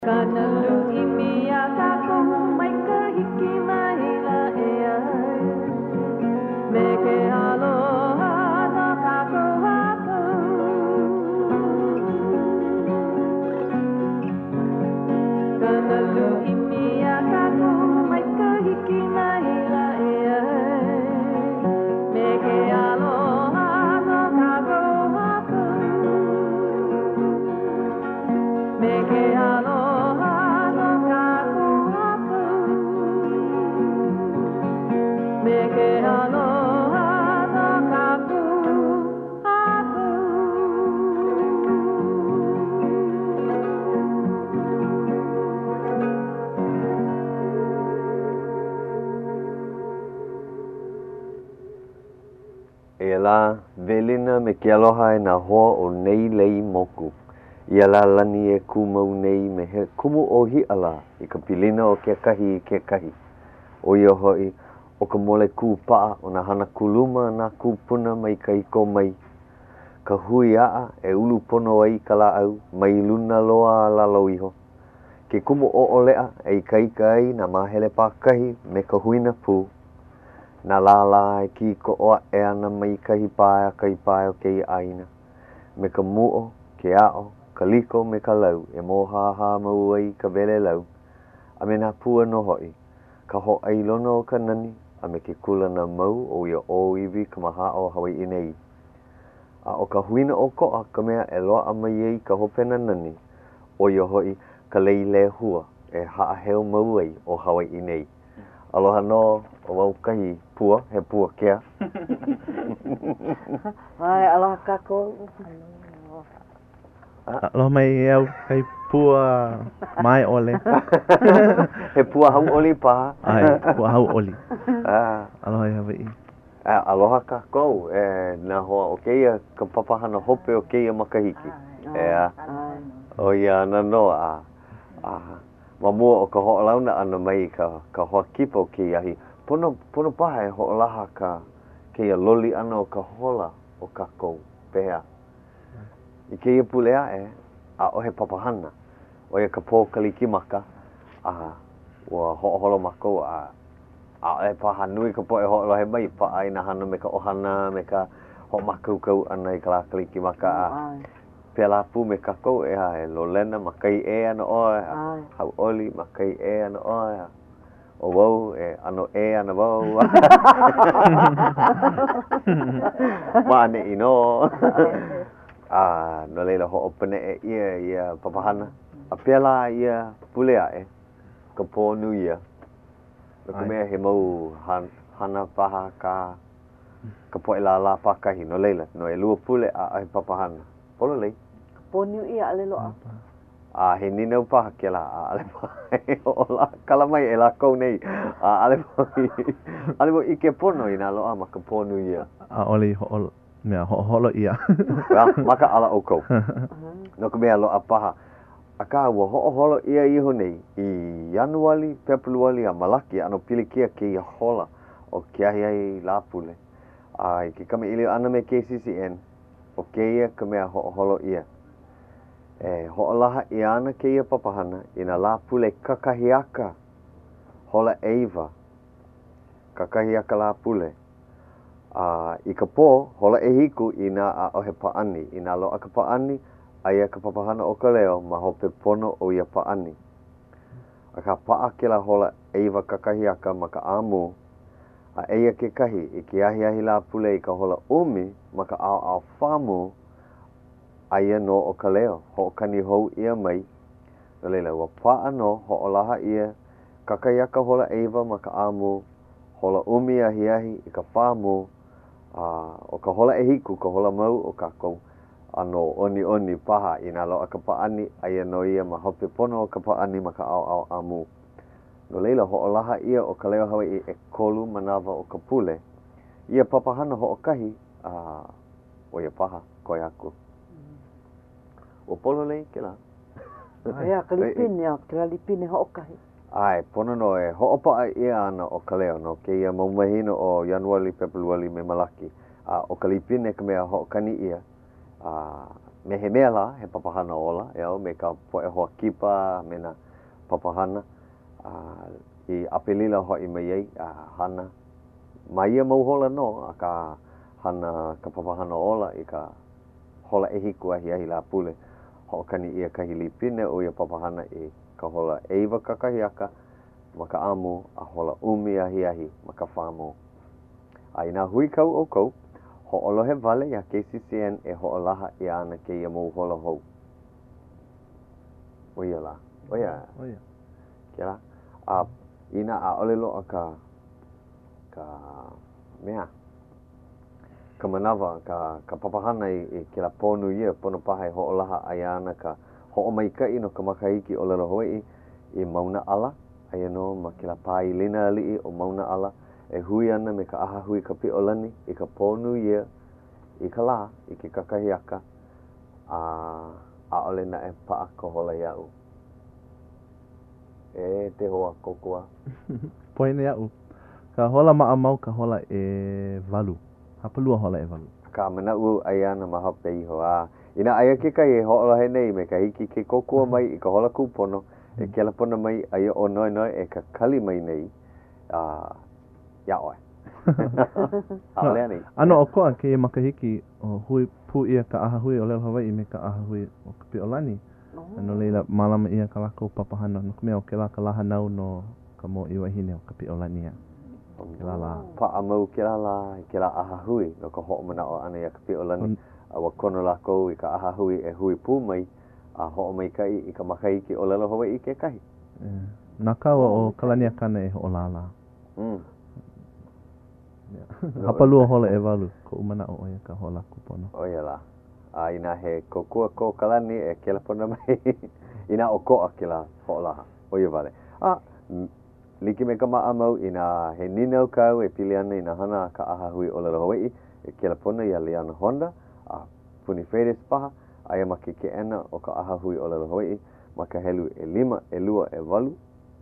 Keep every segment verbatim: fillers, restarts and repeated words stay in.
Kanalu imia kako mai ka hiki mai la e ai me ke aloha no kako hapu Kanalu imia kako mai ka hiki mai la e ai me ke aloha no kako hapu me ke aloha Me ke aloha no kapu hapu E la velina me ke aloha e na hoa o nei lei moku. Ia la lani e kumau nei me he kumu o hi ala i ka pilina o ke kahi i ke kahi. O ia hoi o ka mole kūpaa o na hana kuluma na kūpuna mai ka iko mai. Ka hui aa e ulu pono ai ka la au mai luna loa lalo iho. Ke kumu o o lea e i ka ika ai na mahele pākahi me ka huina pū. Na la la e ki ko oa e ana mai kahi pāia kai pāia o kei aina. Me ka muo, ke ao, ka liko me ka lau e mō haha mau ai ka vele lau. A me nā pua no hoi. Ka ho ai lono o ka nani, a me ke kula na mau o ia o iwi ka maha o Hawaii nei. A o ka huina o koa ka mea e loa a mai ei ka hopena nani, o ia hoi ka leile hua e haa heo mau ai o Hawaii nei. Aloha no, o wau kahi pua, he pua kea. Ai, aloha kako. Aloha mai au kai pua mai ole. He pua hau oli paha. Ai, pua hau oli. Ah. Aloha i Hawaii. Ah, aloha kako, e nā hoa o keia ka papahana hope o keia makahiki. E a, o ia ana no a, a, ma mua o ka hoʻolauna ana mai ka, ka hoa kipa o keia ahi. Pono, pono paha e hoʻolaha ka keia loli ana o ka hola o kako pehea. I keia pulea e, a ohe papahana. O ia ka pō kalikimaka, a ua hoʻoholo mako a a e paha nui ka po e hoʻolohe mai pa ai na hana me ka ohana me ka hoʻomakaukau ana i ka la kalikimaka a pela pu me kako e ha e lolena ma kai e ana oe a hau oli ma kai e ana oe a o wau e ano e ana wau ma ane ino a no leila hoʻopene e ia ia papahana a pela ia pulea e ka pō nui ia no ka mea he mau han, hana paha ka ka poe la la pakahi no leila no e lua pule a ai papahana polo lei Poniu ia ale loa. a he ninau paha ke la a ale paha o la kala mai e la kou nei a ale paha ale mo ike pono i nā loa ma ka ponu ia A oli ho'olo, mea ho'olo ia. well, maka ala o kou no ka mea loa paha a ka ua ho'oholo ia iho nei i Januari, Pepuluali a Malaki ano pilikia ke ia hola o ke ahi ai la pule a i ke kame ili ana me K C C N o ke ia ka mea ho'oholo ia e ho'olaha i ana ke ia papahana i na la pule kakahiaka hola eiva kakahiaka la pule a i ka pō hola e hiku i na a ohe paani i na loa ka paani aia ka papahana o ka leo ma hope pono o ia paani. A ka paa ke la hola eiva kakahiaka ma ka amu, a eia ke kahi i ke ahi ahi la pule i ka hola umi ma ka ao ao whamu aia no o ka leo, ho kani hou ia mai. No leila, wa paa no ho olaha ia kakahiaka hola eiva ma ka amu, hola umi ahi ahi i ka whamu, uh, o ka hola e hiku, ka hola mau o ka kou. Ano oni oni paha i nā loa ka paani aia no ia ma hope pono o ka paani ma ka ao ao amu. No leila hoʻolaha ia o ka leo Hawaii e kolu manawa o ka pule. Ia papahana hoʻokahi a o ia paha koe aku. O polo lei ke la. Ia ka lipine o ke la lipine hoʻokahi. Ai, pono no e hoʻopaa ia ana o ka leo no ke ia maumahino o Januari, Pepuluali me Malaki. A o ka lipine ka mea hoʻokani ia. Uh, me he mea la, he papahana ola, e au me ka poe hoa kipa me na papahana. Uh, I apelila hoi mai ei, uh, hana. Ma ia mauhola no, a ka hana ka papahana ola i ka hola e hiku ahi ahi la pule. Ho'okani ia kahi lipine o ia papahana i ka hola eiva kakahiaka, ma ka amu a hola umi ahi ahi ma ka whāmo. A ina hui kau o kau, ho'olohe vale ia K C C N e ho'olaha i ana ke ia mauhola hou. Oia la, oia. Oia. Kia la. A ina a ole loa ka ka mea ka manawa ka ka papahana i, i ke la ponu ia pono paha i ho'olaha ai ana ka ho'omaikai no ka makahiki o lelo Hawaii i Mauna Ala ai no ma ke la pai lina ali o Mauna Ala e hui ana me ka aha hui ka piolani i ka ponu ia i ka la i ke kakahiaka a a ole na e paa ko hola iau e te hoa kokoa. Poine au. Ka hola maa mau ka hola e walu. Hapalua hola e walu. Ka manau ai ana maha peiho a. Ina aia ke kai e ho'ola he nei me ka hiki ke kokoa mai i ka hola kupono. E ke la pona mai aia o noi noi e ka kali mai nei. Uh, ia oe. A olea nei. Ano o koa ke makahiki o hui pu ia ka aha hui o lelo Hawaii me ka aha hui o ka piolani. Ano leila malama ia ka lako papahana. No kumea o ke la ka laha nau no ka mo iwa hine o ka piolani ia. Ke la la. Pa amau ke la la, ke la aha hui. No ka ho'o mana o ana ia ka piolani. A wakono lako i ka aha hui e hui pu mai. A ho'o mai kai i ka makaiki o lelo Hawaii ke kahi. Nā kaua o kalania kana e ho'o la la. Mm. Hapalua hola e walu. Ko umana o oia ka hola kupono. Oia la. A ina he kokua ko kalani e ke la pona mai. Ina o koa ke la ho'olaha. Oia vale. A, liki me ka maa mau ina he ninau kau e pili ana ina hana ka aha hui o lelo Hawaii. E ke la pona ia Liana Honda. A puni Fredes paha. Aia ma ke ke ena o ka aha hui o lelo Hawaii. Ma ka helu e lima, e lua, e walu.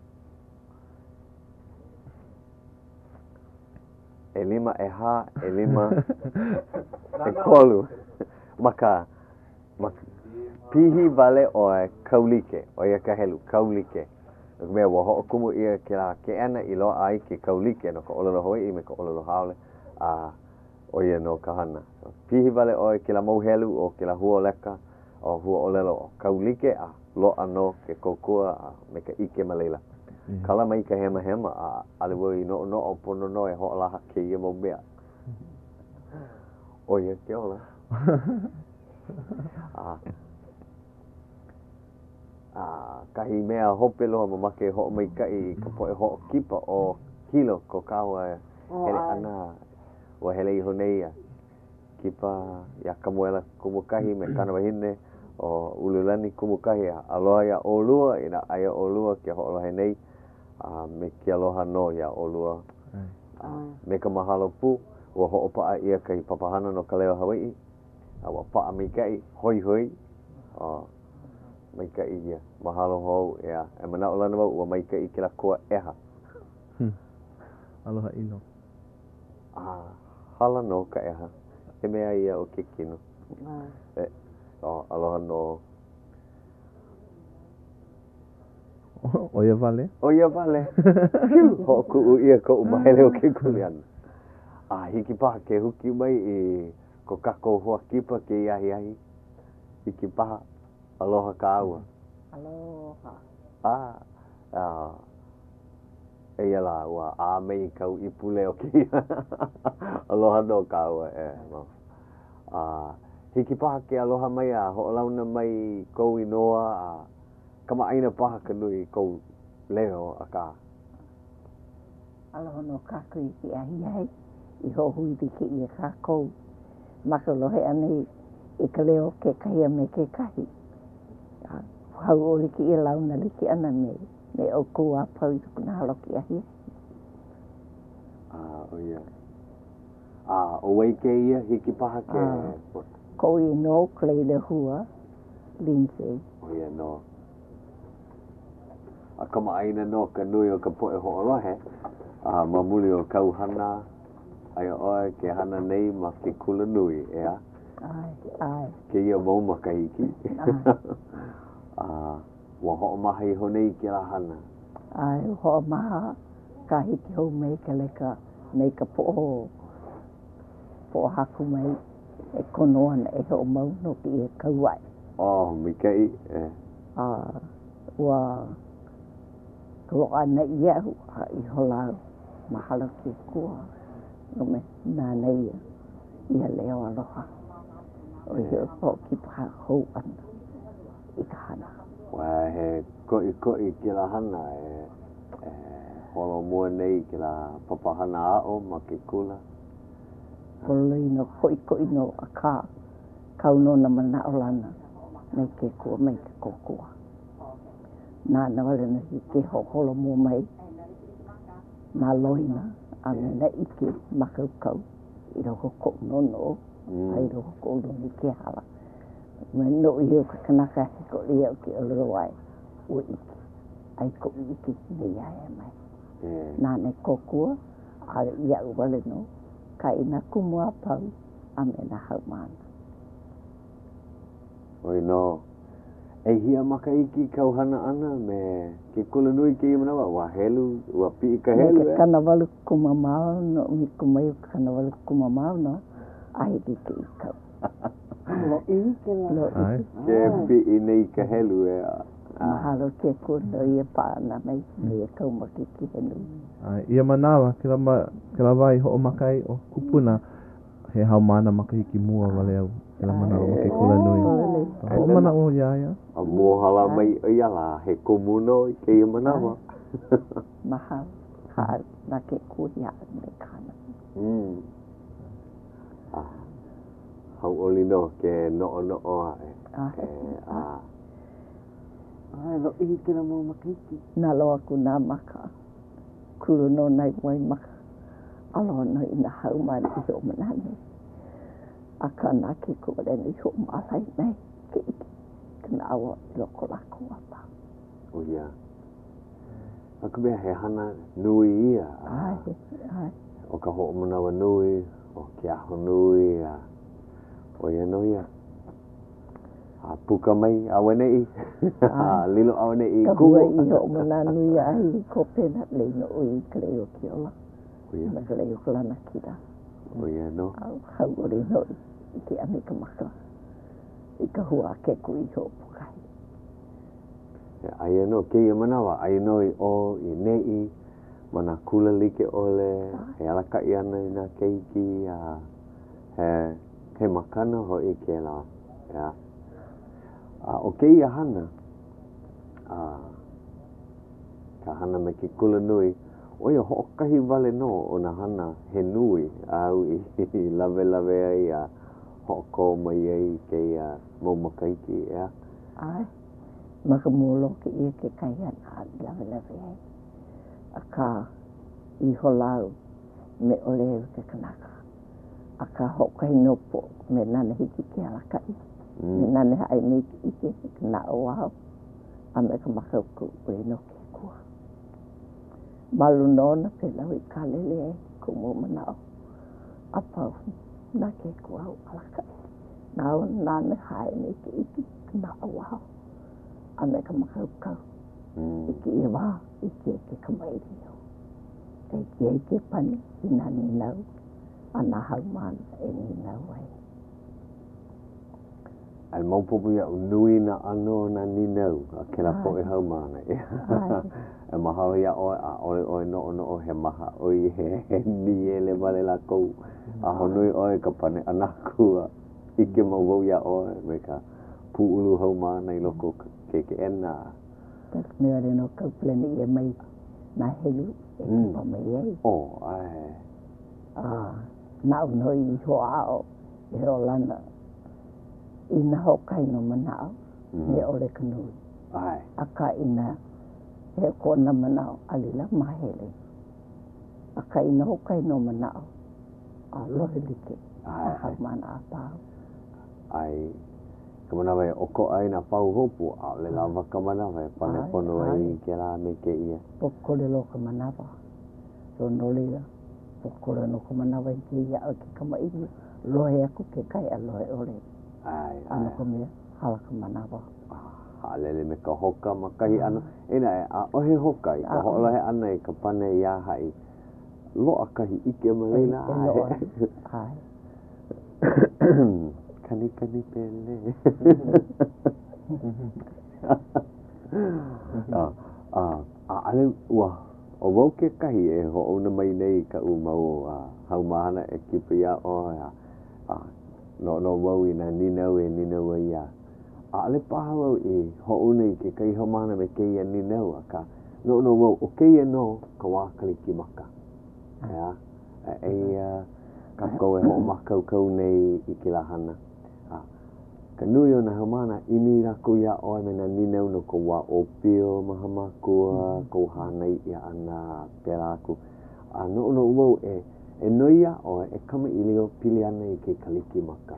E lima, e ha, e lima, e kolu. Maka, maka, pihi vale o e kaulike, o ia ka helu, kaulike. Nuk mea wa ho'o kumu ia ke la ke ena i loa ai ke kaulike no ka olelo Hawaii me ka olelo haole. A o ia no ka hana. So, pihi vale o e ke la mauhelu o ke la hua leka o hua olelo o kaulike a loa no ke kokua a me ka ike malela. Mm. Kala mai ka hema hema a alewa i no no o pono no e ho'olaha ke ia mau mea. O ia ke ola. a, a, kahi mea hope loha mamake ho'o mai kai ka poe ho'o kipa o hilo ko kaua oh, hele ana wa hele i honeia. Kipa ya kamuela kumukahi me kanawahine o ululani kumukahi aloha ya olua ina aya olua ke ho'olohe nei. Uh, me ke aloha no ya olua uh, me ka mahalo pu wa ho'opa'a ia kai papahana no ka leo Hawaii a wa pa'a mai kai hoi hoi uh, mai kai ia mahalo hou ia e mana olana wau wa mai kai ke la koa eha hmm. Aloha ino ah, hala no ka eha e mea ia o ke kino uh. e, oh, aloha no Oia vale? Oia vale. Ho ku u ia ko umahele o ke kuliana. Ah, hiki paha ke huki mai i ko kako hoa kipa ke iahi ahi. Hiki paha. Aloha ka aua. Aloha. Ah, ah. Eia la ua a mei kau i pule o ki. Aloha no ka aua e. Ah, hiki paha ke aloha mai a ho'olauna mai kou inoa a kama aina paha ka nui kou leo a ka. Aloha no kaku i ki ahi ai. I ho hui di ki i a kākou. Maka lohe anei i ka leo ke kahia me ke kahi. Hau ori ki i launa li ki ana me. Me o kou a pau i tuku na halo ki ahi. Ah, o ia. Ah, o wei ke ia hiki paha ke. Ah, kou i no klei le hua. Lindsay. O ia no. A kama aina no ka nui o ka poe ho'olohe a mamuli o kauhana ai oe ke hana nei ma ke kula nui ea Ai, ai. Ke ia mau makahiki. Ah, wa ho maha I honei ke la hana. Ai, ho maha ka hiki hou mei ka leka mei ka po po haku mai e kono ana e ho mau no ki e kauai. Oh, mikai. Eh. Ah, wa ko ana ia I hola mahala ki kua. No me na nei ia leo aloha. O ia po ki pa hou ana. I ka hana. Wa he koi koi ke la hana e e holo mua nei ke la papahana ao ma ke kula. Koloi no koi koi no a ka kau no na mana o lana me ke kua me ke kokua. Nā na wale na hi ke ho holo mua mai nā loina a me na ike makau kau I roho ko no no ai roho ko no ni ke hala. Me no I o ka kanaka he ko lia o ke o loro ai o ike. Ai ko ike ne ia e mai. Nā ne kokua a ia u wale no ka ina kumua pau a me na haumana. Oi no. E hia makaiki kau hana ana me ke kula nui ke imanawa wa helu wa pi ka helu e. Kana walu kumamau no mi kumai kana walu kumamau no ai ki ke kau. Lo I ke lo Ai. Ke pi nei ka helu e. Mahalo ke kuno ia pa na mai ia kau makiki helu. Ai, ia manawa ke la ma ke la vai ho makai o kupuna he haumana makahiki mua wale au. Ke la manawa ma ke kula nui. Ho mana o ia ia. A mohala mai ia la he komuno ke ia manawa. Mahal ha na ke kuia me kana. Mm. Ah. Hau oli no ke no no o ai. Ah. Ah. Ai lo I ke la mo makiki. Na lo aku na maka. Kuru no nai mai maka. Alo no I na hau mai I o manane. Aka na ke kore ni ho malai mai. Ke kena awa loko lako apa. Oh ia. Aku bea he hana nui ia. Ai, ai. O ka ho manawa nui, o ke aho nui a. O ia no ia. A puka mai awe nei. Lilo awe nei Ka kumo. hua I ho mana nui ai ko pena le no o I kle o ki ola. O ia. Ma kle o kala na kira. O ia no. Au hau ori no I ke ane ka maka. I ka hua ke kui ho pukai. Ai no ke ia manawa ai no I o I nei mana kula like ole he alaka I ana I na keiki a he he makana ho I ke la ya a o ke ia hana a ka hana me ke kula nui o ia ho kahi vale no o na hana he nui au I lave lave ai a ho ko mai ai ke ia mo makaiki ya Ai. Maka molo ke ia ke kaian a lave lave ai. Aka I holau me ole ke kanaka. Aka hokai no po me nana hiki ke alakai. Me nana ai me ike na o wao. A me ka makau ku ue no ke kua. Malu nona pe lau I kalele e ku mo manao. A pau na ke kua o alakai. Nao nana hai me ke ike na o wao. A me ka makau kau. Ike I wā, ike ke kamairi o. E ke ke pani I na ni nau. A na hau mana e ni nau ai. Ai maupopu ia nui na ano na ni nau. A ke la po e hau mana. E mahalo ia oe a ole oe no o no o he maha. Oi he ni ele vale la kou. A honui oe ka pane anakua. Ike mau ia oe me ka puulu hau mana I loko ke ke ena. Mea re no kau pleni e mai na helu e mm. Kipa mai ei. Oh, ai. Ah, nau noi I ho ao e ho lana. I na hokai no manao mm. Me ole kanui. Ai. Aka ina he kona manao alila mahele. Aka ina hokai no manao a lohe like. Ai. A hau mana a pau. Ai. Kamanawa e oko ai na pau hopu a le lava kamanawa e pane pono ai ke la me ke ia. Pokole lo kamanawa. So nolila. Pokole no kamanawa I ke ia o ke kamairi. lohe aku ke kai a lohe ole. Ai, Ano ko mea, hala ka manawa. Haalele me ka hoka makahi ana. Ina e a ohe hoka i ka ho'olohe ana i ka pane ia hai. Loa kahi ike malina ai. Ai. Kani kani pele. Ah, ah, ale ua o wau ke kahi e ho'ona mai nei ka u mau a haumahana e kipia o a no no wau i na ninau e ninau ia. Ale paha wau i ho'ona i ke kai haumahana me keia ninau a ka no no wau o keia no ka wākali ki maka. Ya, e ka koe ho makau kau nei i ke lahana. Ka nui o na haumana imi rako ia oe me na ninau no ko wā o pio mahamakua ko hanai ia ana pera aku. A no no wau e e noia oe e kama ilio pili ana i ke kaliki maka.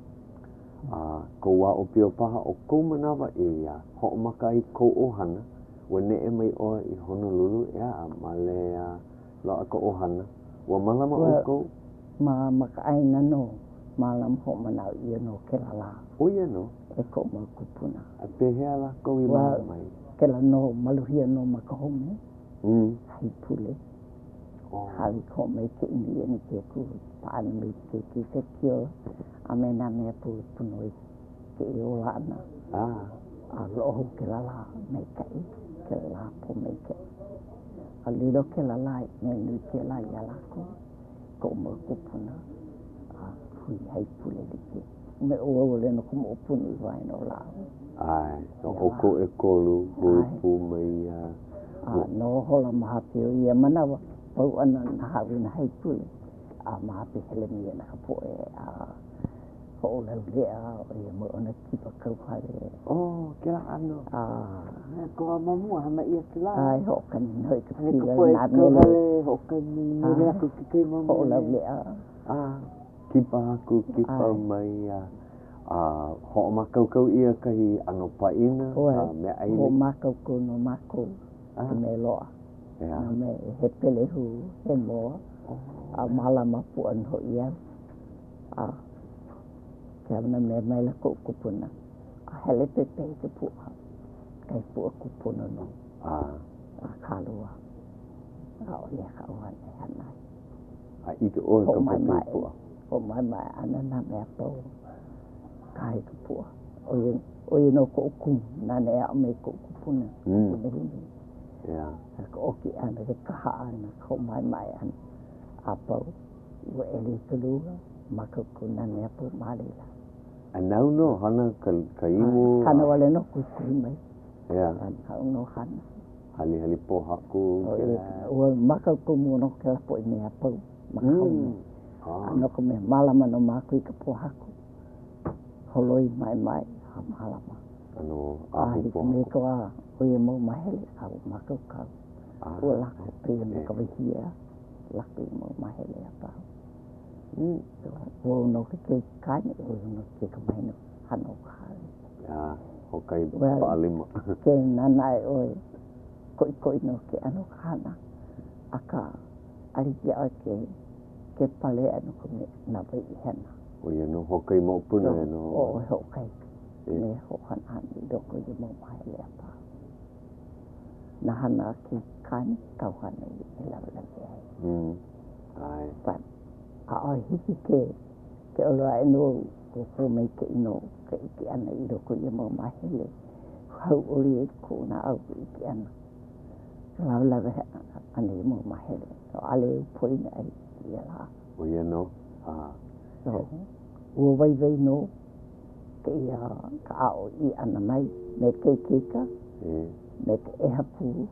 A ko wā o pio paha o kou manawa i a ho maka i kou ohana wa ne e mai oe i Honolulu ia a male a loa ka ohana. Wa malama o kou? Ma maka aina no. Malam ho manau ia no ke la la. O ia no? E ko ma kupuna. A pehea la kou i mana mai? Ke la no maluhia no maka home. Mm. Hai pule. Oh. Hawi ko me ke india ni ke ku paana me ke ke ke kio. A me na mea pu punoi ke i ola ana. Ah. A loho ke la la me kai. Ke la la po me ke. A lilo ke la la me nui ke la ia la ko. Ko ma kupuna. Hui hai pule dike. Me ua ule no kuma opuni vai no lao. Ai, no oko e kolu, hui pu mai a... A no hola mahapio ia manawa. Pau ana na hawi na hai pule. A mahapi hele mia na kapo e a... Ho leo lea o ia mo ona kipa kau hale. Oh, kira ano. A... Ko mamua hama ia kila. Ai ho kan hoi ka Ane pila kapoe na kau mele. hale ho kan mele aku kikei mamua. Ho leo lea. Ah, kipa aku, kipa mai a... A ho makau kau ia kahi ano paina a me ai ho makau ko no mako te me loa na me he pele hu he moa a mala mapu an ho ia a ke ana me mai la ko kupuna a hele pe pe te pu kai pu kupuna no a a kalua a o ia ka o ana ana a ike o ka pu o mai mai ana na me po kai ka pua o ye o ye no ko ku na ne a me ko ku puna ne ni ya ko ki ana ke ka ana ko mai mai an a po o ele tulu ma ko ku na ne po mali la anau no hana ka kaimu kana wale no ku ku mai ya ha no hana hali hali po haku o ma ko ku mo no ke po ni a po ma ko ano ko me mala mano ma ku ka po haku holoi mai mai halama ano ai me ko a o ye mo mahele ka ma ko ka o la ko pe me ko hia la ko mo mahele apa mm o no ke ke ka ni o no ke ka mai no hano ka ya o kai pa lima ke nana o ko ko no ke ano kana aka ali ya ke ke pale ano ko na bai hena o ia no hokai mo puna no o hokai me ho han han do ko ye mo mai le pa na hana ki kan ka han ni la la mm ai pa a ai hi ke ke o la no ko ko me ke no ke ki ana i do ko ye mo mai le hau o ri ko na au ki ana la la ani mo mai le ale poi ai ya la o ia no ah so o vai vai no ke ia ka ao i ana mai me ke kika e me ke e hapu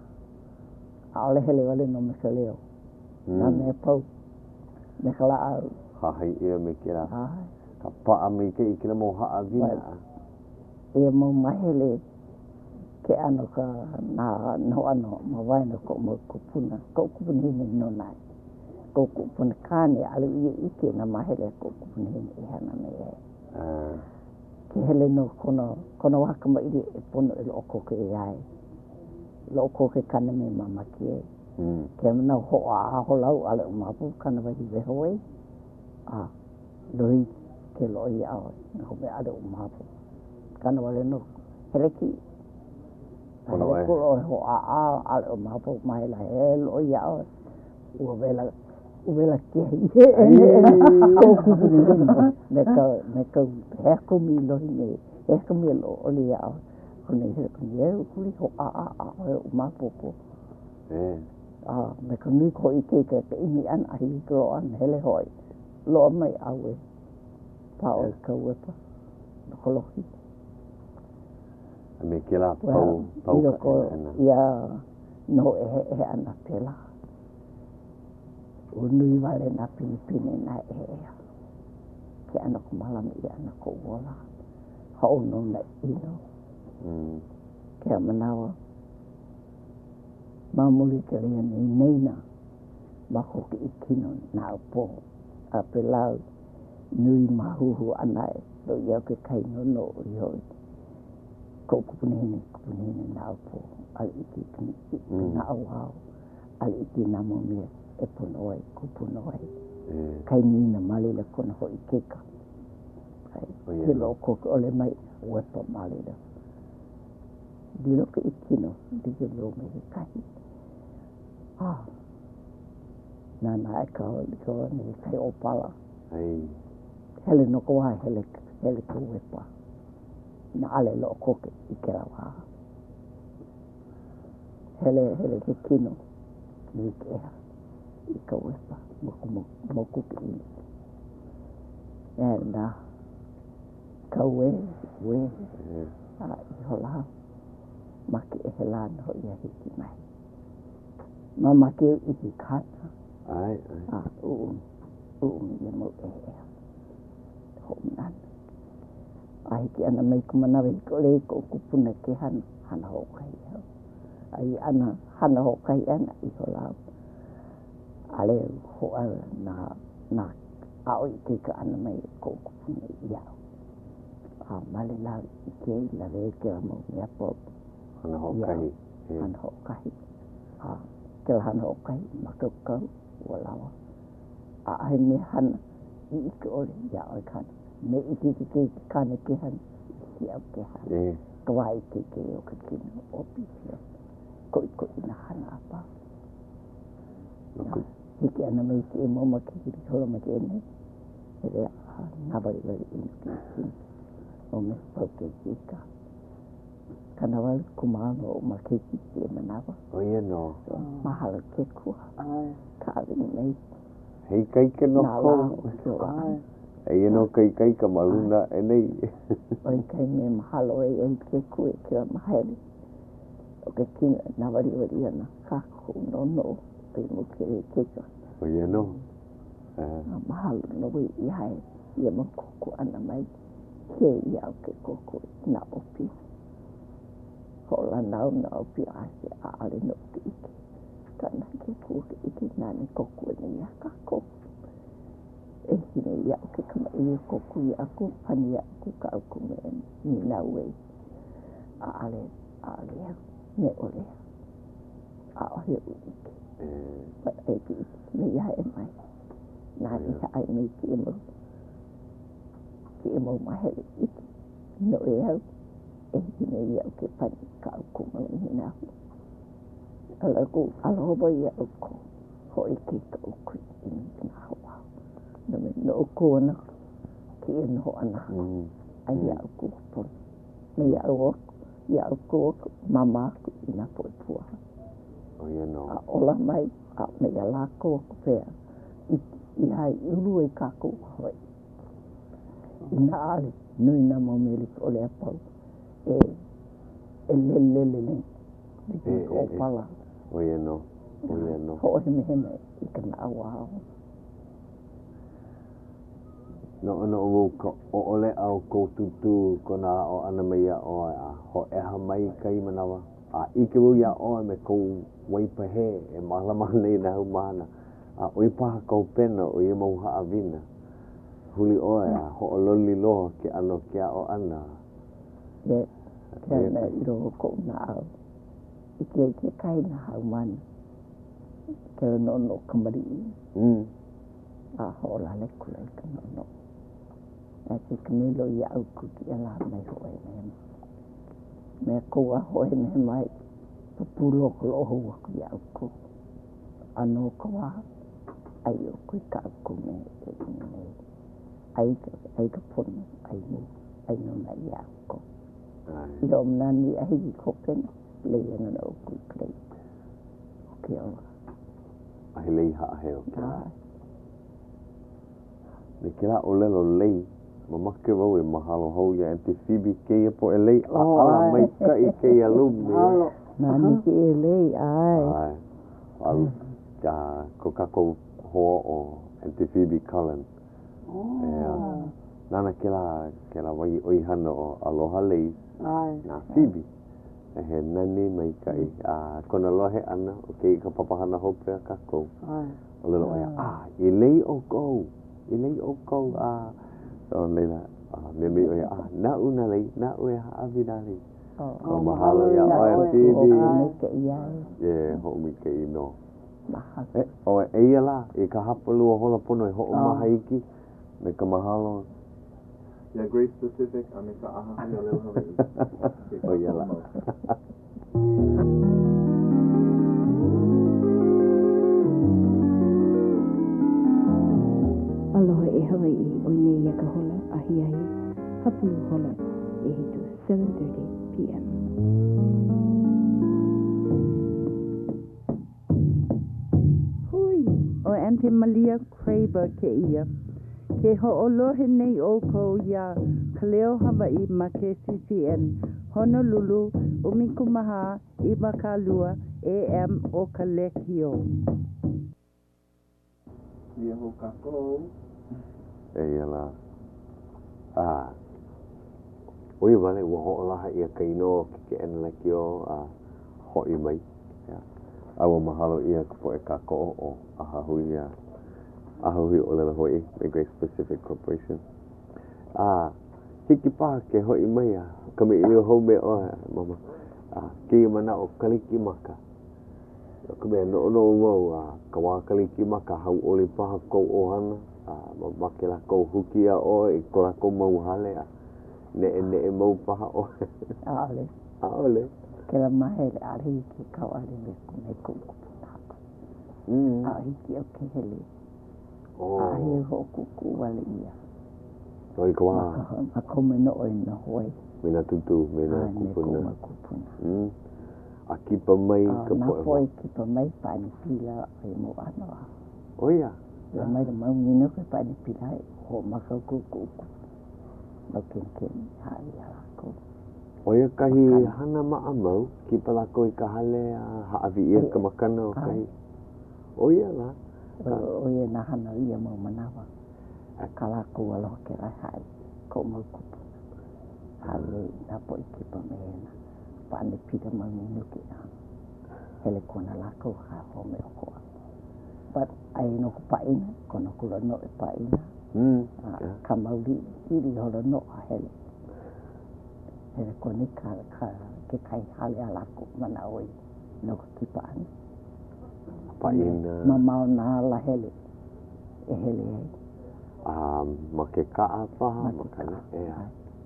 ale hele wale no me leo na me pau me kala au ha hai ia me kira ai ka pa ame ke i kila mo ha avina e mo mahele ke ano ka na no ano ma vai no ko mo kupuna ko kupuni ni no nai ko kupuna kane ale i ike na mahele ko kupuni ni hana me ah ke hele no kono kono waka ma iri e pono e loko ke ai loko ke kana me mama ke mm ke na ho a ho lau ale ma pu kana va hi ve hoi a Loi ke loi au na ho me ada o mapo. Kana wale no heleki. Ono Ono e. ko ho a a al o mapo mai la e loi au. Ua vela ua ke he ko ku ni me ka me ka he ko mi loi ne e ko mi lo oli au. Kone he ko ye ku ho a a a o mapo ko. Eh. Ah, me ka nui ko i ke ke imi an ahi ko an hele hoi. Lo mai awe. Pao ka wepa. Holohi. Me ke la pau pau Ilo ka ko ena. ia no e he e ana pela. O nui wale na Pilipine na e e. Ke ana ko malam i ana ko wola. Hao no na ino. Mm. Ke a manawa. Mamuli ke rea ni neina. Mako ke ikino na upo. A pelau. Nui mahuhu anai. Do iau ke kai no no i hoi. Ko kupunene, kupunene na upo. Al iki na awao. Al iki na momia. E punoi, kupunoi. Kai nina mali le kona hoi keka. Ke lo koke ole mai. Wepa mali le. Dilo ke ikino. Dilo lo me he kahi. Ah. Nana e ka hoi ko ni kai opala. Ai. Hele no ko wa hele hele ko wepa. Na ale lo koke i ke la wa. Hele hele ke kino. Ni ke ea. I ka wepa. Moku moku moku ke ini. E na. Ka we. We. A i hola. Maki e he lana ho ia hiki mai. Mama ke i ki kata. Ai. A uum. Uum ia mo e ea. Ho nana. Ai ki ana mai kumana wei ko le ko kupuna ke hana. Hana ho kai hau. Ai ana hana ho kai ana i ho lau. Ale ho ala na na au i ke ka ana mai ko kupuna i au. A male lau i ke la re ke la mo mea po. Hana ho kai. Hana ho kai. A ke la hana ho kai maka kau ua lawa. A ai me hana i ike ole ia oi kana. Me iki ki ke kane ke hana. Ki au ke hana. Eh. Kawa i ke ke o ka kino o pisio. Ko i ko i na hana apa. Hiki ana me ki e moma ki ki hola ma ke ne. E rea nawai wali ina ki kino. O me pau ke kika. Kana wali kumano o ma ke ki ki e manawa. O ia no. Mahala ke kua. Ka awini nei. Hei kai ke no Nā ko. lao ki o ai. Ei no kai kai ka maluna e nei. Oi kai me mahalo e e ke kue ki a mahele. O ke kina na wari wari ana. Kako no no. Pai mo ke e keka. O ia no. Mahalo no i i hae. Ia ma koko ana mai. Ke i au ke koko na opi. Hola nau na opi ase a ale no ke ike. Kana ke kua ke ike nane koko ni a kako. E hine i au ke kama i koko i aku. Pani aku ka au kume ni nau e. A ale, a ale au. Me ole. A ole u ike. Pa e ki ike. Me ia e mai. Nā i hae me ki e mo. Ki e mo mahele ike. No e au. E hine i au ke pani ka au kume ni nau. Ala ku aloha i au ko. Ho i ke ka uku i ni nga hoa. No me no uku ana. Ki e no ana. Ai i au ku pon. Me i au oku. I au ku mama aku i nga po i pua. O ia no. A ola mai. A me i ala ko aku pēr. I, i hai ulu e kako hoi. I nga ale. Nui na mo mele o le apau. E, e le le le le. I o pala. O ia no. O ia no. Ho he me heme i ka na awao. No ono o ka o ole au ko tutu ko na o ana mai a o a ho e ha mai kai manawa. A ike wo ia o me ko wai pa he e malama nei na hu mana. A oi pa ko pena o ia mau ha avina. Huli o a ho o loli lo ke ano kia o ana. Ye, ke ana i roho ko na au. I ke ke kai na hau mana. Ke no no kamari. Mm. A ho la le kula i ka no no. e te kamilo i au kuki e la mai hoe me me koa hoe me mai pupulo ko ho wa ku ya ku ano koa ai o ku ka ku me ai ai ka pon ai no ai no na ya ku lo nani ai ko pen le na no ku kre ke o ai le ha he o le kila o le lo le mama ke wa e mahalo ho ya anti fibi ke po e le ala mai ka i ke ya lu na ni ke le ai ai al ka ko ka ko ho o anti fibi Cullen oh nana kila kila wai oi hana o aloha le ai na fibi e he nani mai kai a kona lohe ana o ke ka papahana hope ka ko ai o le lohe a i le o ko i le o ko a o le la me me o a na una le na o ha avidali o mahalo ya o e fibi ye ho mi ke no e o e la e ka hapulu o hola pono e ho o mahaiki me ka mahalo ya great specific a me ka aha hana le hawaii o ya la Aloha e Hawaii o nei ia ka hola ahi ahi hapulu hola e hitu seven thirty p m Hui, o Auntie Malia Kraber ke ia. Ke ho'olohe nei o kou ia ka leo Hawaii ma ke C C N Honolulu umikumaha i makalua A M o ka lekio. Ia ho kako e la a oi vale wo ho la ia kaino ke en la kio a ho i mai ya awa mahalo ia ko e kako o a hui ya a hui o le hoi a Great Pacific Corporation a hiki pa ke ho i mai a kame i ho me o mama a ki mana o kaliki maka ko me no no mo a kawa kaliki maka hau o le pa ko o hana a ma ke la ko hukia o e ko la ko mau hale a ne ne mau pa o ale ale ke la mai le ari ki ka ari le ku me ku mm ai ki o ke hele o ai ho ku ku wale ia oi ko a ma ko me no o no hoi me na tutu me na ku puna mm a ki pa mai ka po na foi ki pa mai pa ni pila ai mo ano o ya la mai de mau ni no ka pa ni pila ho ma ka ku ku ma ken ken ha ya ko o ya kahi hana ma amau ki pa la ko i ka hale a ha avi ia ka makana o kai o ya la o ya na hana ia mo manawa a kala ko alo ke la hai ko mo ku ale na po ki pa me na pa ni pila ma ni no ki hele ko na la ko ha ho me ko but ai no pa ina kono kulo no pa ina mm ka mauri iri holo no hele hele ko ni ka ka ke kai hale ala ko mana oi no ki pa ni pa ina mama na la hele e hele a ma ke ka apa ma ka e a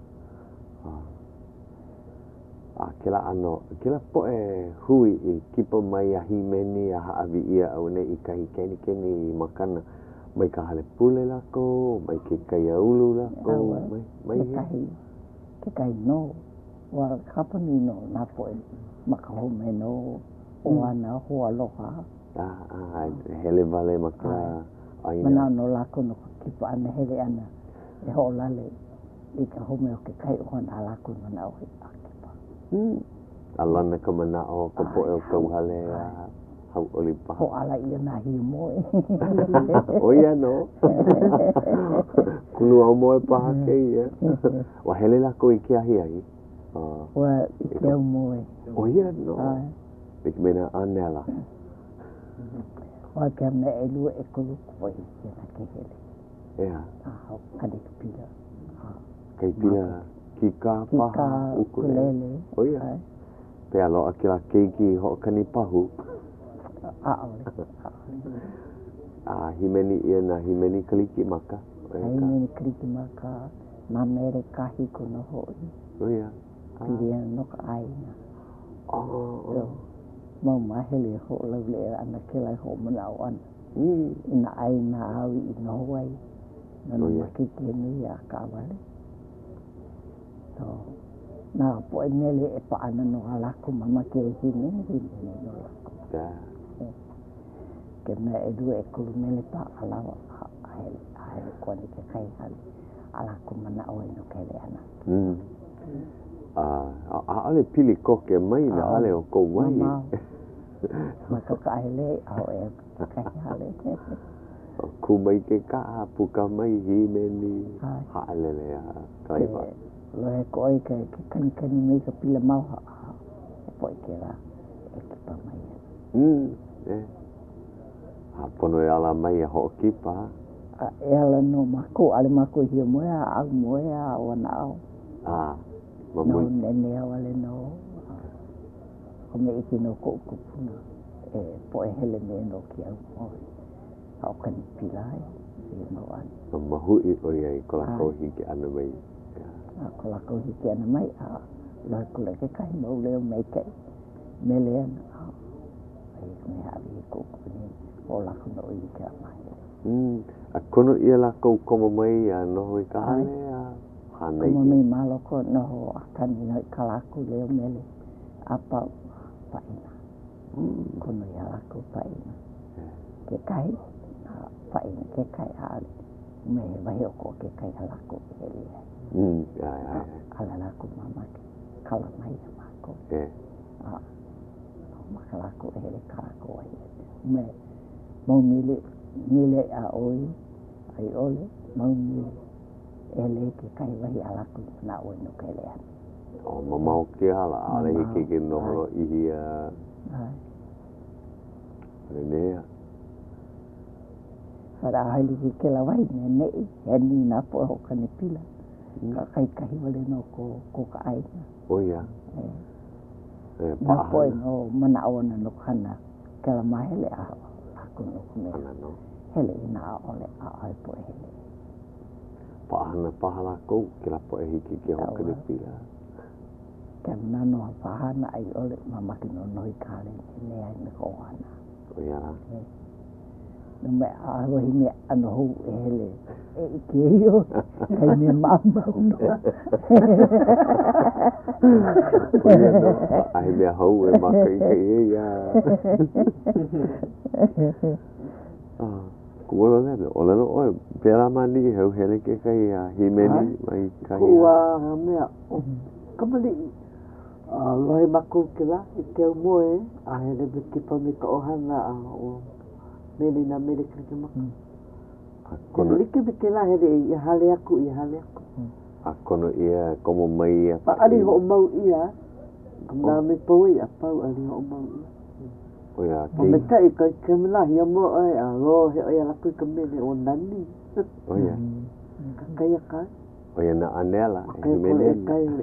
a kila ano kila po e hui i kipo mai a himeni a avi ia au ne i kai keni keni makana mai ka hale pule la ko mai ke kai ulu la ko mai mai kai ke kai no wa kapani no na po ma ka ho me no o ana ho aloha a a hele vale maka ai na no la ko no kipo ana hele ana e ho la le i ka ho me ke kai o na la ko na o Hmm. Alana ka mana o ka po e ka hale a hau olipa. Ho ala ia na hi mo. O ia no. Kulu au mo e pa ke ia. Wa hele la ko i ke ahi ai. Ah. Wa i ke au mo e. O ia no. Ik mena anela. Wa ke me e lu e kulu ko i ke na ke hele. Ia. Ah, ka de pila. Ah. Kai pila. Kika paha ukulele. Oh iya. Pe alo akila keiki ho kani pahu. Ah. Ah, himeni ia na himeni kaliki maka. Himeni kaliki maka. ma mere kahi kono hoi. Oh ya. Piria no ka aina. Oh. Mau mahele ho lau le ana kela ho mana wan. Mm. Ina aina au i no wai. Na no makike ni ya ka wale. So na po mele e pa ana no ala ku mama ke hini ni ni no la. Ya. Ke na e due ku mele pa ala ai ai ko ni ke kai hal ala ku mana o no ke le ana. Mm. Ah, a ale pili ko ke mai na ale o ko wai. Ma ka ka ele au e kai hale. Ku mai ke ka pu ka mai hi me ni ha ale le ya kai ba. Lo e ko i ke kan kan mai ka pila mau ha. Po ke la e ki pa mai. Mm. Eh. Ha pono e ala mai ho ki pa. A e ala no ma ko ale ma ko hi mo ya au mo ya o na au. Ah. No ne ne wale no. Ko me iki no ko ko puna. E po e hele me no ki au. Au kan pila e no an. Ma hu i o ye ko la ko hi ki ana mai. A ko la ko hi ki ana mai a la ko le ke kai mo le mai ke. Me le an. Ai me ha vi ko ko ni o la ko no i ka mai. Mm. A kono ia la ko ko mai a no i ka hale a. Hanai. Ko mai malo ko no kan ni ka la ko le mele. Apa pa ina. Mm. Kono ia la ko pa ina. Ke kai pa ina ke kai ale. Me vai o ko ke kai la ko ele. Mm. Ya ya. Ala la ko mama ke. Kala mai ma ko. Eh. Ah. Ma kala ko ele kala ko ai. Me mo mile mile a oi. Ai ole mo mile. Ele ke kai vai ala ko na o no ke le. O mama o ke ala ale ke ke no ro i ia. Ai. Ne. Para hali ki ke la vai ne ne e ni na po ho ka ne pila. Ka kai kai wale no ko ko ka ai. Oh ya. Eh. Pa po no mana o na no kana. Ka la mai le a. Aku no me. No. Hele na ole a ai po hele. Pa ana pahala ko ke la po e hiki ke ho ka ne pila. Ka na no pa na ai ole mama ki no no i ka le ne ai me ko ana. Oh ya. No me a ho hi me ano ho hele e ke yo kai me mama no ai me ho e ma kai kai ya ah ko lo ne o lo o pera mani ho hele ke kai ya hi me ni mai kai ko wa me kamali a lo e maku ke la ke mo e a hele ki pa me ko hana a o mele na mele ke ma kono like ke la hele ia hale aku ia hale aku a kono ia como mai ia pa ali ho mau ia na me po ia pa ali ho mau ia o ya ke me kai ka ke me la ia mo ai a lo he ia la ku ke mele o nani o ya ka ia ka o ya na anela e mele kai le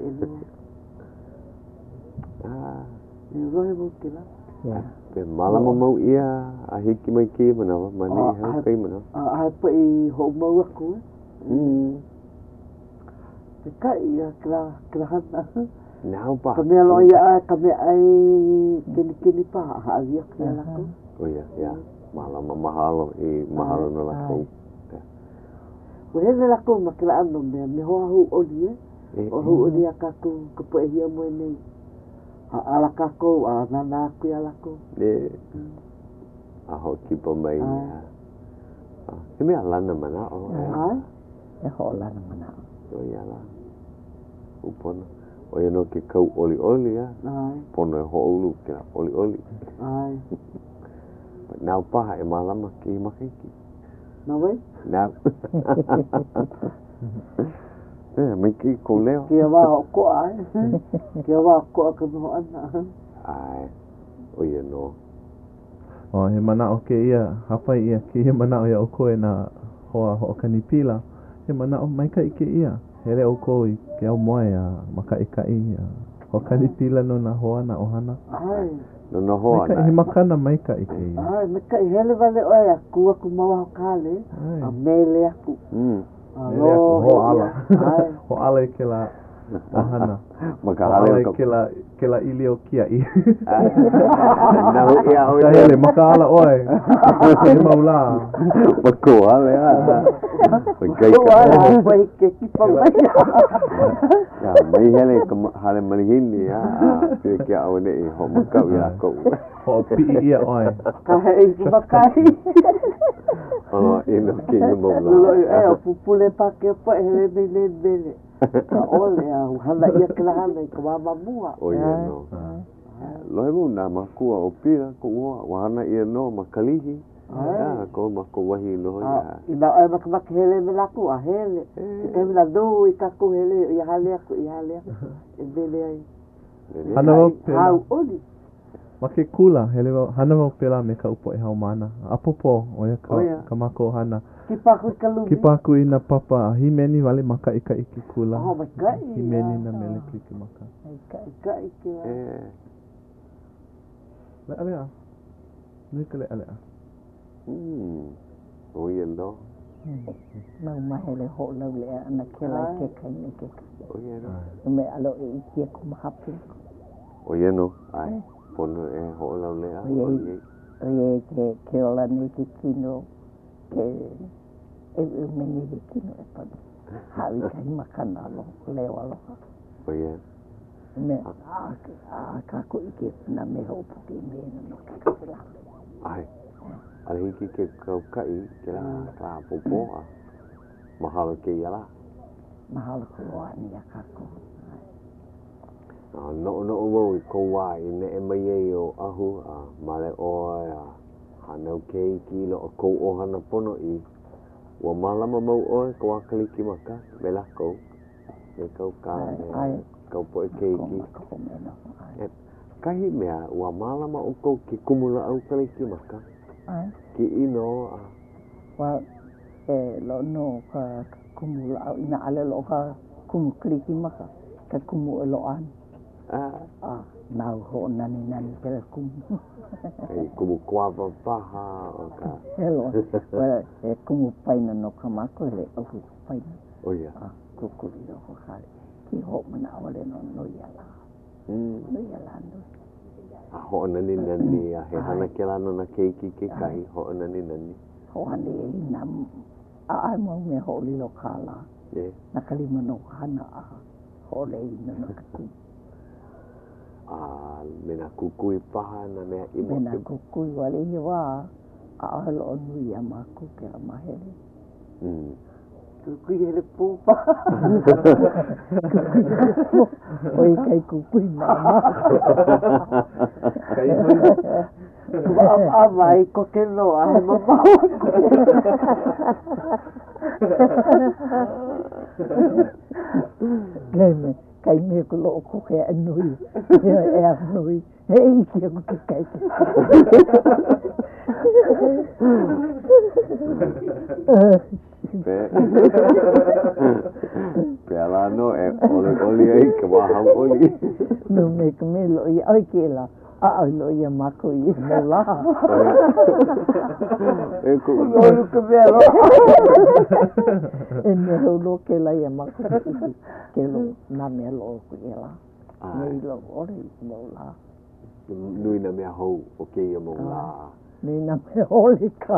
ah ni ro he bo ke la ya pe malama mau ia a hiki mai ki mana mani ha kai mana a pa i ho mau aku mm pe kai ia kla kla hana now pa kami lo ia kami ai kini kini pa ha ia kla ko oh ya ya malama mahalo i mahalo na la ko o hele la ko makla ando me me ho hu oli e o hu oli ka ko ko po ia mo nei ala ka ko a na na ku ala ko e a ho ki po mai ah ke me ala na mana o e ho la na mana o ya la u pono o ya no ke kau oli oli ya pono ho ulu ke oli oli ai now pa e malama ki makiki no vai now eh mai ki ko leo ki wa ko ai ki wa ko ka no ana ai o ya no o he mana o ke ia hapa ia ke he mana o ia o koe na hoa ho kanipila he mana o mai kai ke ia hele o koe ke au moe a maka i kai ho kanipila no na hoa na ohana ai no no hoa he makana mai kai ke ia ai me kai hele vale o ia ku ku mau kale a mele aku mm Nere aku ho ala. Ho ala i ke la wahana. Maka Ho hale ala i ko. ke la, ke la ili o kia i. Na hu ia o. Ka hele, maka ala oe. Ke maula. Mako hale a. Makai Ko ka. ala pai ke kipa mai. Ya, mai hele ka hale malihini ya. Ke kia au ne i ho makau ia ko. Ho pi ia oe. Ka he i kumakai. Oh, ino ke i maula. Lulo i e o pupule pake pa hele mele mele. Ka ole a hana ia kila hana i ka mama mua. O ia no. Lohe mu na makua o pira ko ua. Wahana ia no makalihi. Ya, ko mako wahi no ya. Ina ai maka maka hele me laku a hele. Ka mina do i kaku hele i hale aku i hale aku. E mele ai. Hana wau pela. Hau oli. Ma ke kula, hele wau, hana wau pela me ka upo e hau mana. Apopo, o ia ka, ka mako hana. Ki paku i kalumi. Ki paku i na papa, himeni wale maka ika iki kula. Oh my God. Himeni na mele kliki maka. Ika ika ika. Eh. Le alea. Nui ka le alea. Hmm. O ia no. Mau mahele ho lau lea ana ke lai ke kai me ke kai. O ia no. Me alo e ikia kumahapu. O ia no. Ai. Pono e ho lau lea. O ia Oye ke ke ola nei ke kino ke e e meni ke kino e pa hawi kai makana lo leo aloha. O ia. Me a a ka ko ike na me ho puki me no ke ka la. Ai. Ala hiki ke kau kai ke la ka popo a. Mahalo ke ia la. Mahalo ko ani a ka ko. Uh, no no o ko wa i ne e mai e o ahu a uh, male o a hanau ke ki lo ko o hana pono i wa malama mau o ko akali ki maka bela ko e ko ka e ko po ke ki e kahi mea wa malama o ko ki kumula au kali ki maka ki ino a wa e lo no ka kumula au ina ale lo ka kumu kli ki maka ka kumu lo an Ah, ah, nau ho nani nani pela kum. Ei, kumu kuava paha o ka. Hello, well, e kumu paina no kamako le o paina. Oh ya. Ah, kukuri no ho hale. Ki ho mana ole no no yala. Mm. No yala no. A ho nani nani a he hana ke lana na keiki ke kai ho nani nani. Ho hane e nam. A ai mo me ho li lo kala. Yeah. Na kalima no hana a. Ho le ina no kumu. Ah, mena kukui paha na mea imo. Mena kukui wale i wā, a ahalo o nui a maku ke a mahele. Mm. Kukui hele pūpa. Oi kai kukui mama. Kai hoi. A mai ko ke noa he mamau. Kai me. Kai me ko lo ko ke anui e e anui e ki ko ke kai Pe Pe ala no e ole ole ai ka wa hau ole no me ko me lo i ai ke la a ai lo i ma ko i me la e ko Olu ke me lo e me ho lo ke la i ma ko ke lo na me lo ko i la me lo ole mo la nui na me ho o ke ia mo la ni na me ole ka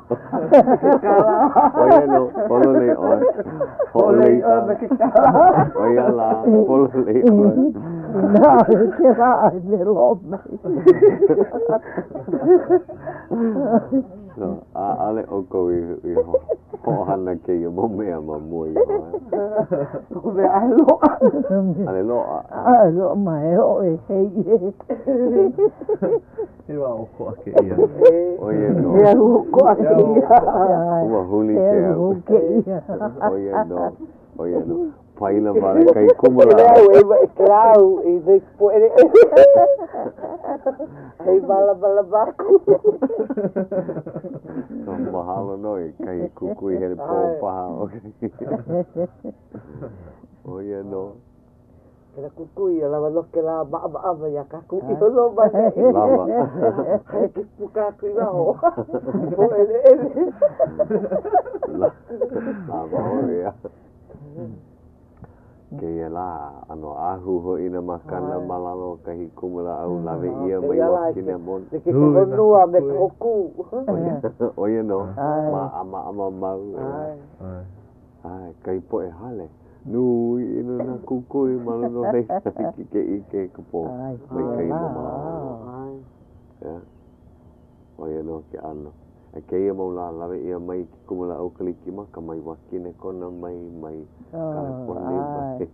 oia no polo le o ole o me ke ka. oia la polo le o na ke la me lo me so a ale o ko i i ho ho hana ke ia mo me ma mo i Ko me ai lo. ale lo a lo ma e o e hei E wa o ko ake ia. oia no E au ko a ia. Ua huli e ke o ke ia oia no oia no paila vale kai kumula Clau, e vai clau, e vai poere. Ai bala bala baku. so mahalo no e kai kukui hele po paha okay oia no Kena kukui ya lawa loke la ba ba ba ya kaku i lo ba Lava. Ki puka ku la ho. Bo ele ele. Lava ya. Kaya la ano ahu ho ina makana malalo kahi kumula au lave ia mai wakina mon. Ki ko no me toku. Oye no. Ma ama ama mau. Ai. Ai kai po e hale. Nu ina na kukui malu no nei ki ke ike kapo. Mai kai mama. Ai. Ya. Oye no ke ano. E kaya maula lave ia mai ki kumula au kaliki maka mai wakine kona mai mai California mai.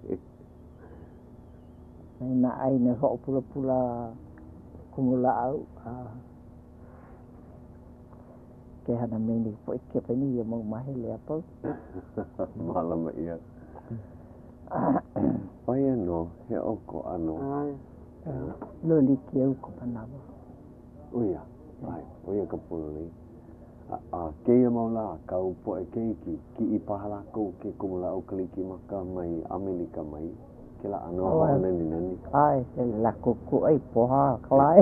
Ai na ai na ho pula pula kumula au. Ke hana meni po ke pani ia mau mahe le apa. Malama ia. Oye no, he oko ano. Ai. Lo li ke u ko panava. Uia. Ai, oia ka pulali. A keia maula kau po e keiki ki i pahala ko ke kumula au kaliki maka mai Amerika mai ke la ano ho nani nani ai se la kuku ai poha klai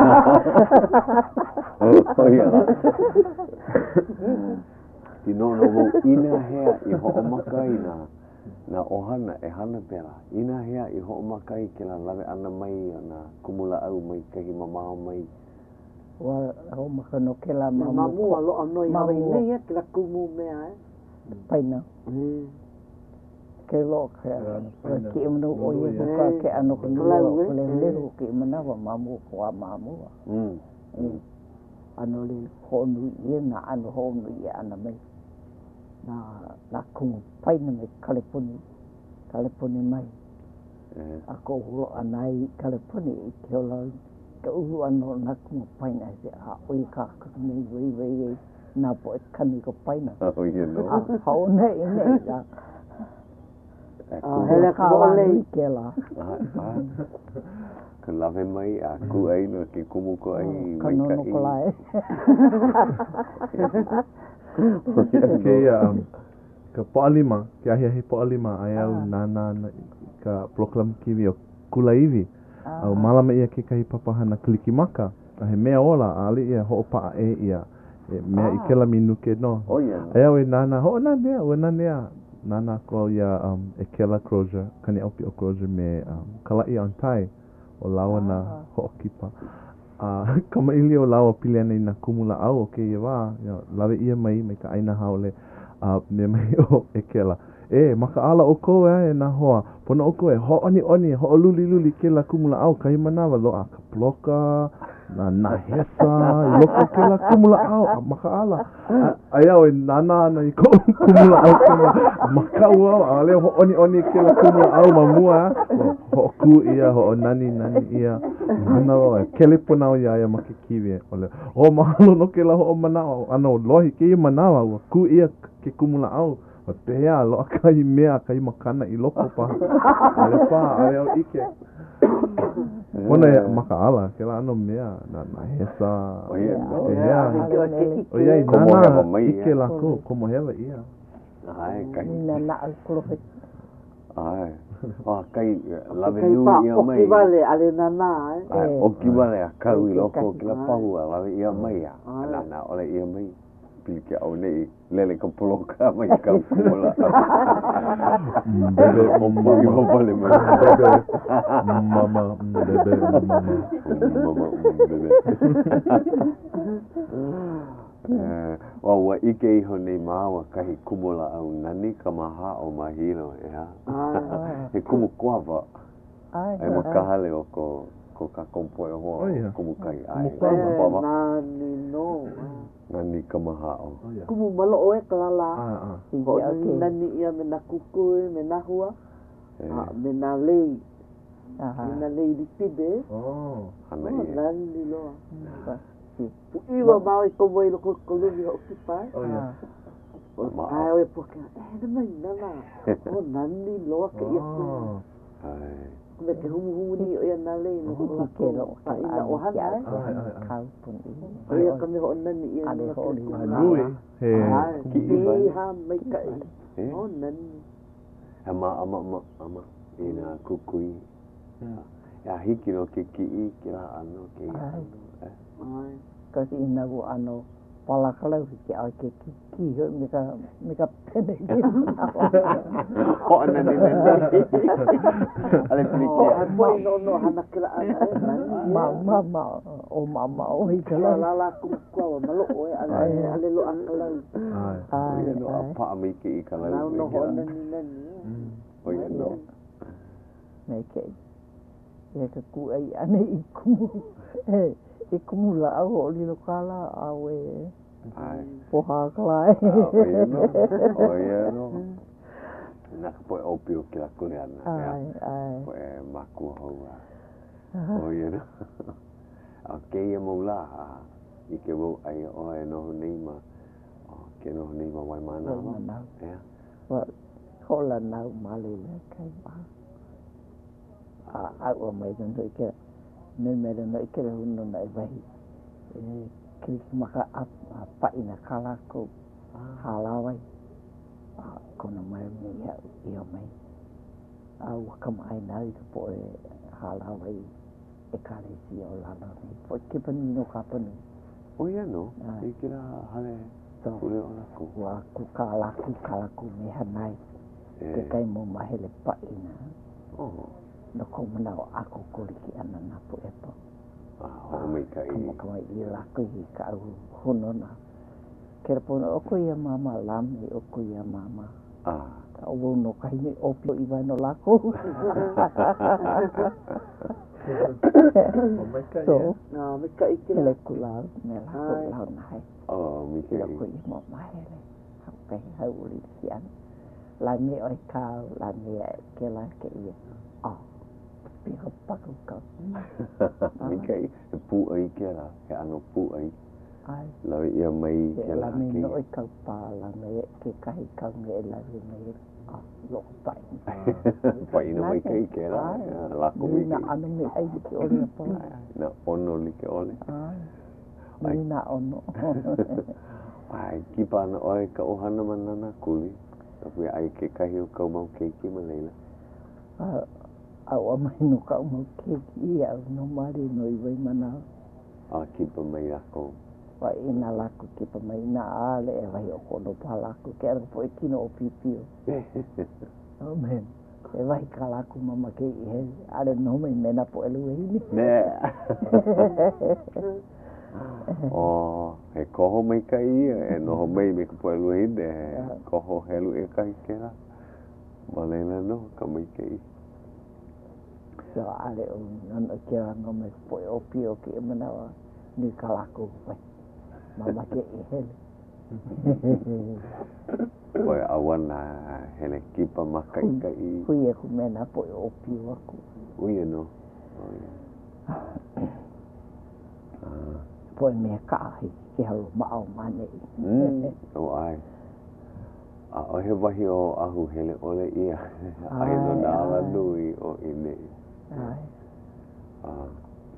oh ia la ti no no mo ina hea i ho maka ina na ohana e hana pera ina hea i ho maka i ke la lave ana mai na kumula au mai kahi mamao mai wa ho makano ke la Mamu mamu alo ano i hawa nei e kila kumu mea e. paina ke lo ke ke mno o ye ka ke ano ko no le le ke mana wa mamu ko mamu mm ano le ho nu ye na ano ho nu ye ana mai na na ku paina me California California mai ako ho anai California ke lo ka uhu ano na ku paina se a oi ka ka me wei wei na po kani ko paina oh you know ha ne ne ya Ah hele ka ole ke la ka lave mai a ku ai no ke kumu ko ai mai ka no ko lai ke um ka poalima ke ahia he poalima ai au nana ka proclam ki o kulaivi au malama ia ke kai papahana kliki maka a he mea ola ali ia ho pa e ia e mea i kela minuke no oh yeah ai au e nana ho na dea o na dea nana ko ia um e kela croja kani opi o croja me um kala i on tai o lawa na ho kipa a kama ili o lawa pili ana ina kumula au o ke ia wa lawe ia mai me ka aina haole a me mai o e kela e maka ala o ko e na hoa pono o ko e ho oni oni ho luli luli ke la kumula au kai manawa lo a ka ploka na na hesa loko ke la kumula au a maka ala ai au e nana na i ko kumula au ke maka ua a leo ho oni oni ke la kumula au mamua ho ku ia ho nani nani ia nana o e kelipona o ia ia maki kiwi ole o mahalo no ke la ho manawa ano lohi ke manawa ku ia ke kumula au o pea lo kai mea kai makana i loko pa ale pa ale o ike ona maka ala ke la ano mea na na hesa oh yeah e hea o ia i nana ike la ko como hela ia ai kai na na kulo ai ah kai lave Kai nu pa ia o mai ki vale ale nana e. ai o ki vale a kau i loko ki la pahu a lave ia mai a na na ole ia mai ke au nei lele ka poloka mai ka pula bebe mama i ho vale mai bebe mama bebe mama mama bebe eh wa wa ike i ho nei mawa kahi kumula au nani ka maha o mahilo ya e kumu kwava ai makahale o ko ko ka kompo e ho kumu kai ai kwava nani no nani ka maha o kumu malo o e kalala ah ah ko nani ia me na kuku me na hua me na lei me na lei di pibe oh ana ia nani lo pu iwa mau i komo i loko kolumi o kipai oh ya ai o e poka e na mai nana o nani lo ke ia ku ai me te humu humu ni o ia na lei no ko ke lo ka ina o hana e kau pun o ia ka me ho nani ia ale no ho ko lui he ki i ha mai ka o nani ama ama ama ama ina kukui. Ya hiki no ke ki ki la ano ke. Ai. Kasi ina ko ano, pala kalau ki ai ke ki ki ho mika mika pene ki. Ho na ni ni. Ale pliki. Oh, ai poi no no hana kila ana. Ma ma ma o mama o i Kala kala. la la ku ku malo o ale ale lo akala. Ai. Ai no apa mi ki kala. Na no ho na ni na ni. Oh ya no. Nei ke. E ka ku ai ane i kumu. E e kumu la au o li lo kala au e. Ai. Po ha kala. Oh ya no. Oh ya no. Nak po opio ki la kuleana. Ai ai. Po maku ho. Oh ya no. Okay ya mula. Ike wo ai o e no ni ma. Ke no ni ma wai mana. Ya. Wa hola nau mali le kai ba. A au o mai don ke. Ne me no ke no na vai. E kris maka apa ina kala ko. Halawai. A kono mai me ya io mai. A wa kam ai nai po e halawai. E kare si o la no. Po ke pan no ka pan. Oh ya no. Ikira hale. So, wa ku kala ku kala ku me hanai. Ke kai mo mahele pa ina. Oh. No ko mana aku kuliki ana na po epo. Ah, o me kai. Como como i la ku i ka u hono na. Ke po no ko ya mama lam i o ko ya mama. Ah. Ka u no kai ni opio i va no la ko. So, na me kai ki le ku la me la ko la na hai. Oh, mi kai. Ko i mo mahele. Ha kai ha u li sian. La me o ka la me ke la ke i. Ah. Pico paco ka. Mi kai pu ai ke la, ke ano pu ai. Ai. La ia mai ke La la me ki. no i ka pa la me ke kai ka me la me. Ah, lo pai. Pai no mai kai ke la. La ko mi. Na ano me ai ki ole pa. Na ono li ke ole. Ai. Ni na ono. Ai ki pa no oi ka ohana manana kuli. Tapi ai ke kai o ka mau ke ki malela. Ah. Au mai no ka mo ke ki au no mari no i vai mana. Ah, ki pa mai ako. Wa ina la ku ki pa mai na ale e vai o kono pa la ku ke ar po kino o pipio. Amen. E vai ka la ku mama ke i he ale no me mena po elu e ni. Ne. Oh, he koho mai kai e no mai me ko elu e de. Koho helu e kai ke la. Malela no ka mai kai. So ale o nan o ke no me po o pio ke mana ni ka la ku vai. Mama ke i he. Koe awana hele kipa makai kai. Hui e ku mena po o pio aku. Ui no. Po me ka ai ke halo ma au mane. Mm. O ai. A o he wahi o ahu hele ole ia. Ai no na ala nui o ine. Ai. Ah.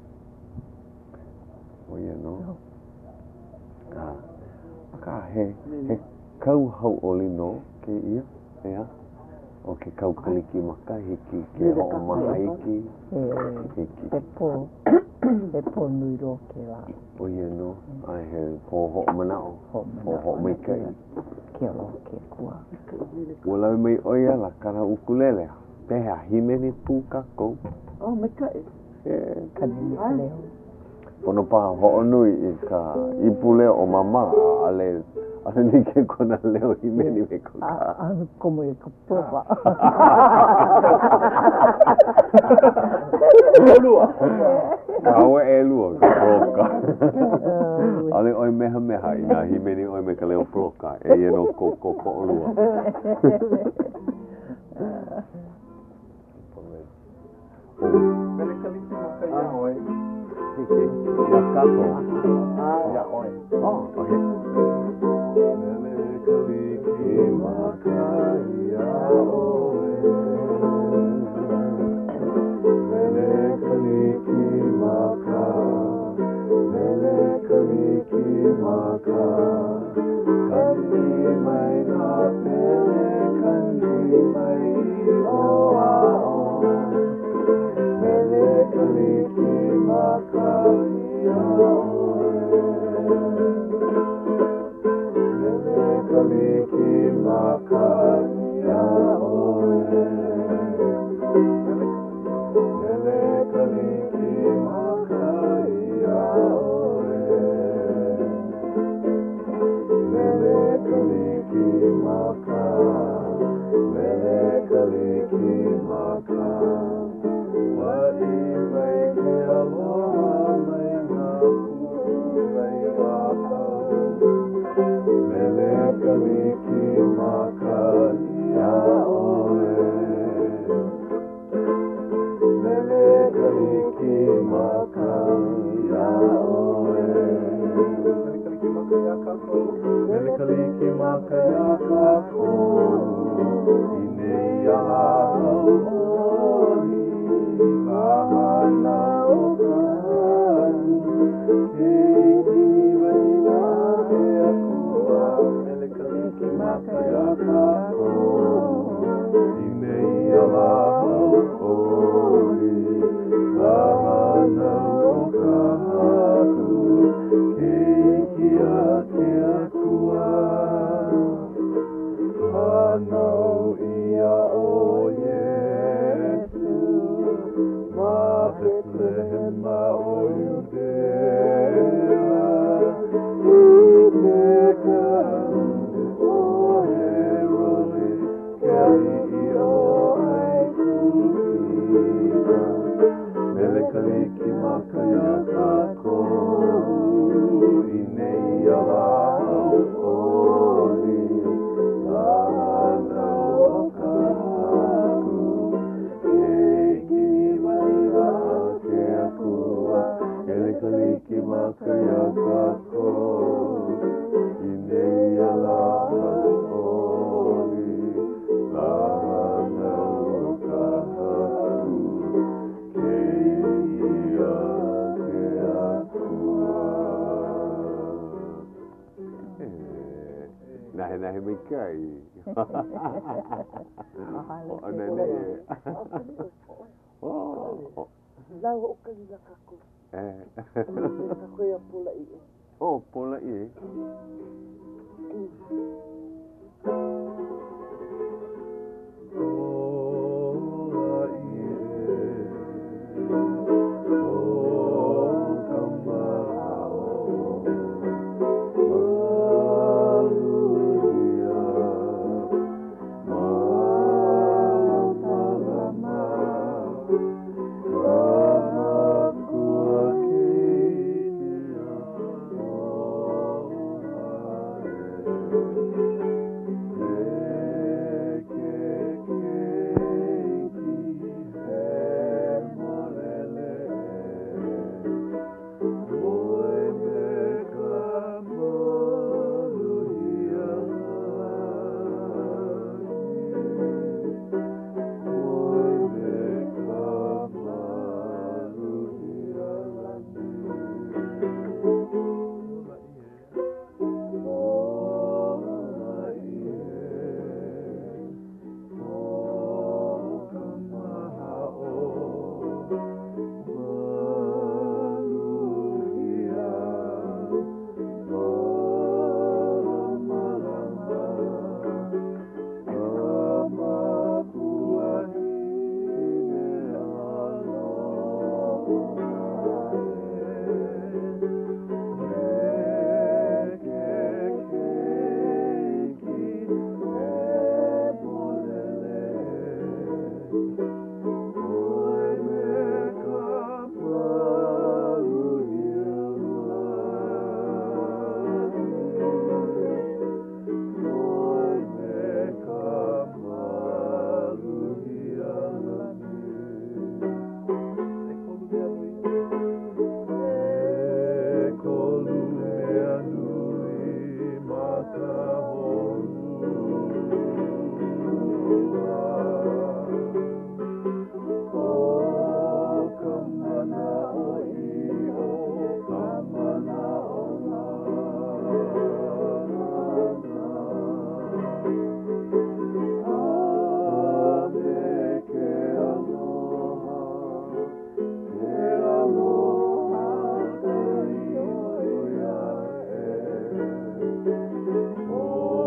O ia no. Ah. Ka he he kau hau oli no ke ia. Ea. O ke kau kaliki maka hiki ke o maha hiki. Hiki. E po. E po nui ro ke la. O ia no. Ai he po ho manao. Po ho mai kai. Ke lo ke kua. Wala mai oia la kara ukulele. Peha himeni pu kako. Oh, me kai. E Kanini leo. pono pa ho nui i ka ipule o mama ale ale ni ke kona leo i meni me ko ka. Ah, como e ka prova. Lua. Kawe e lua ka proka. Ale oi meha meha i na himeni oi me ka leo proka. E ia no ko ko ko lua. Pele kaliki maka ia oi. Hiki. Ya kako. Ya oi. Oh, okay. Pele kaliki maka ia oi. Pele kaliki maka. Pele kaliki maka. Kani mai na pele kani mai o a o. Nahe nahe mai kai. O nene. Oh. Lau o kali la kako. Eh. Kako ia pula i. Oh, pula i. Oh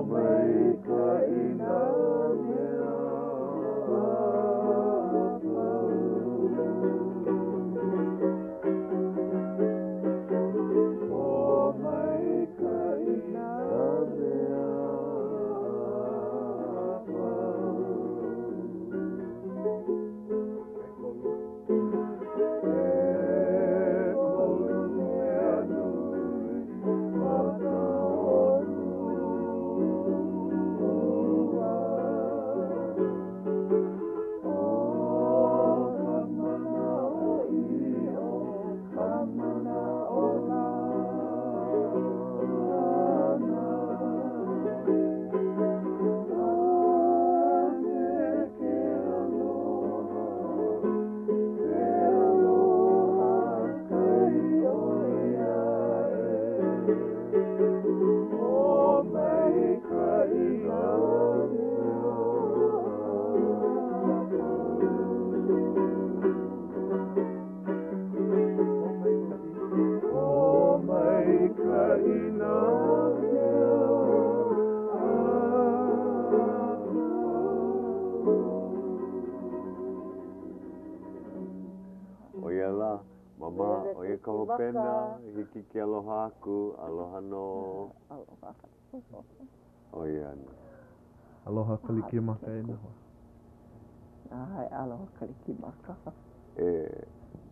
O ia la, mama, o ia kaho pena, hiki ke aloha aku, aloha no. O ia. Aloha kaliki maka e na hoa. Ai, aloha kaliki maka. E,